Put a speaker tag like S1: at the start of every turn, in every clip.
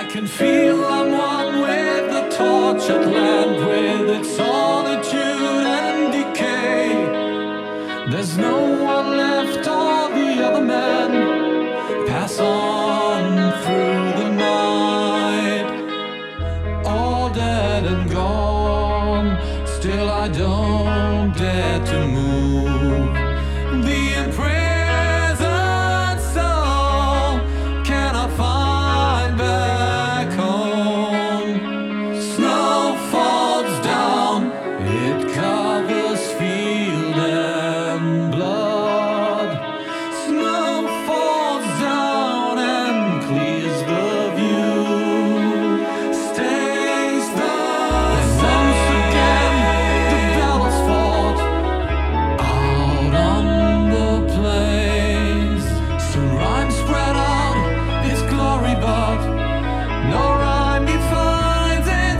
S1: can feel I'm one with the tortured land, with its solitude and decay. There's no one left, all the other men pass on through the night, all dead and gone. Still I don't dare to move. The imprisoned soul cannot find back home. Snow falls down, it covers field and blood. Snow falls down and clears the view. Stays the once again the battles fought out on the plains. Soon rhyme spread out its glory, but no rhyme defines its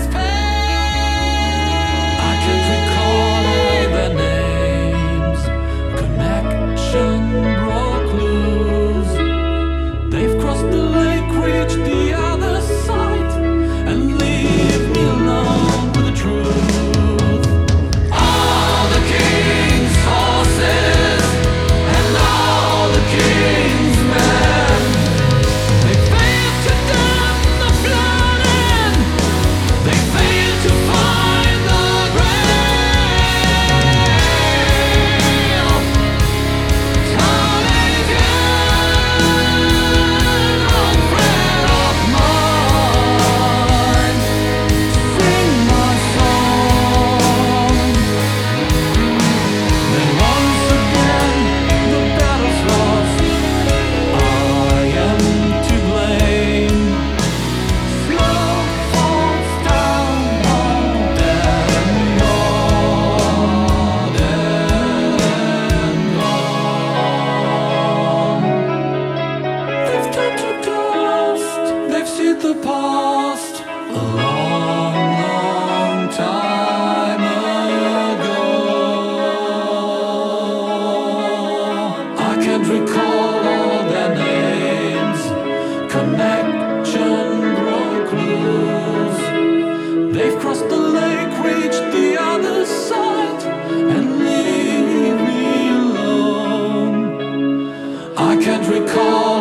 S1: pain. I can't recall all their names. Connection broke loose. They've crossed the lake, reached the other side, and leave me alone with the truth. All the king's horses and all the king's men, they failed to dam the flood and they failed to find the grail. Time again, old friend of mine, sing my song. Then once again the battle's lost. I am to blame. Snow falls down, all dead and gone, dead and gone. They've turned to dust, they've seen the past a long, long time ago. I can't recall all their names. Connection broke loose. They've crossed the lake, reached the other side, and leave me alone. I can't recall